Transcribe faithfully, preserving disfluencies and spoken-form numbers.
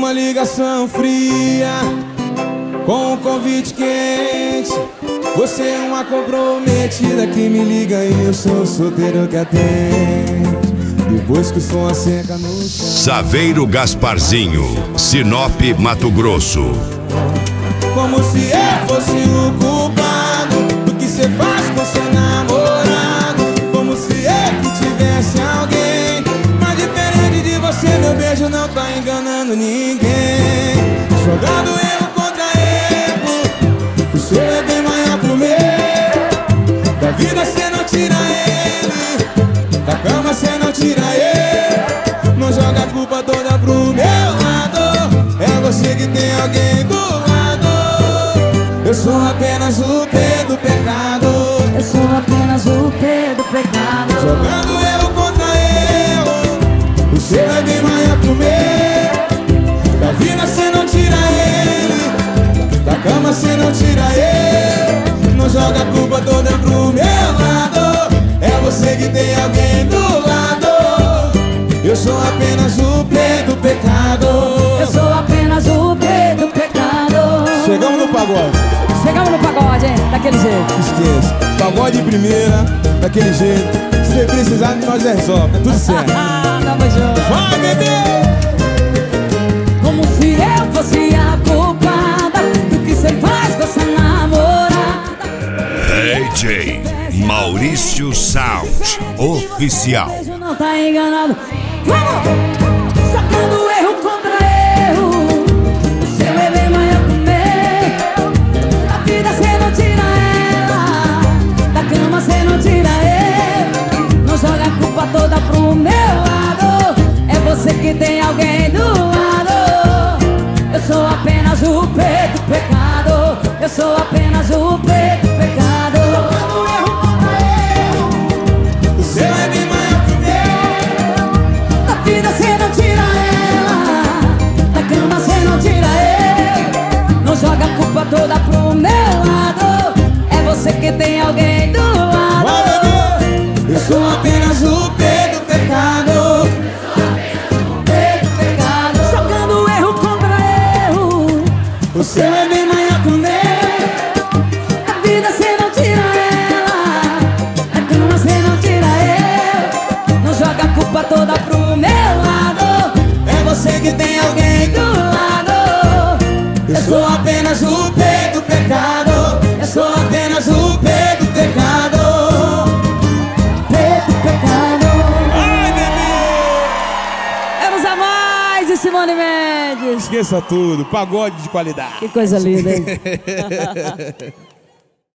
uma ligação fria com um convite quente. Você é uma comprometida que me liga e eu sou solteiro que atende. Depois que o som asseca no chão. Saveiro Gasparzinho, Sinop, Mato Grosso. Como se eu fosse o culpado do que cê faz com seu namorado. Como se eu que tivesse alguém. Mas diferente de você, meu beijo não tá enganando ninguém. Jogando erro contra erro, o seu é bem maior que o meu. Da vida cê não tira ele, da cama cê não tira ele. Não joga a culpa toda pro meu lado. É você que tem alguém do lado. Eu sou apenas o P do pecado. Eu sou apenas o P do pecado. Jogando erro contra erro, o seu é bem maior que o meu. Da vida cê não tira ele, da cama cê não tira ele. Não joga a culpa toda pro meu lado. É você que tem alguém do lado. Eu sou apenas o P do pecado. Eu sou apenas o P do pecado. Chegamos no pagode. Chegamos no pagode, hein? Daquele jeito. Esqueça, pagode de primeira, daquele jeito. Se precisar, nós resolve, tá tudo certo. Tamo junto. Vai, bebê! Como se eu fosse a culpada do que cê faz com essa namorada. D J Maurício Sound Oficial. O beijo não tá enganado. Vamos! Sacando erro contra erro, o seu é bem maior que o meu. Da vida cê não tira ela, da cama cê não tira ele. Não joga a culpa toda pro meu lado. É você que tem alguém do lado. Eu sou apenas o P do pecado. Eu sou apenas o P do pecado. Sacando erro contra erro, O seu é bem maior que o meu. da vida cê não tira ela, da cama cê não tira ele. Não joga a culpa toda pro meu lado. É você que tem alguém do lado. Vai, bebê! Eu sou apenas o P do pecado. P do pecado. Jogando erro contra erro, O seu é bem maior que o meu. da vida cê não tira ela, da cama cê não tira ele. Não joga a culpa toda pro meu lado. É você que tem alguém do lado. Eu sou apenas o P do pecado. Eu sou apenas o P do pecado. P do pecado. Ai, bebê! Vamos a mais de Simone Mendes. Esqueça tudo, pagode de qualidade. Que coisa linda, hein?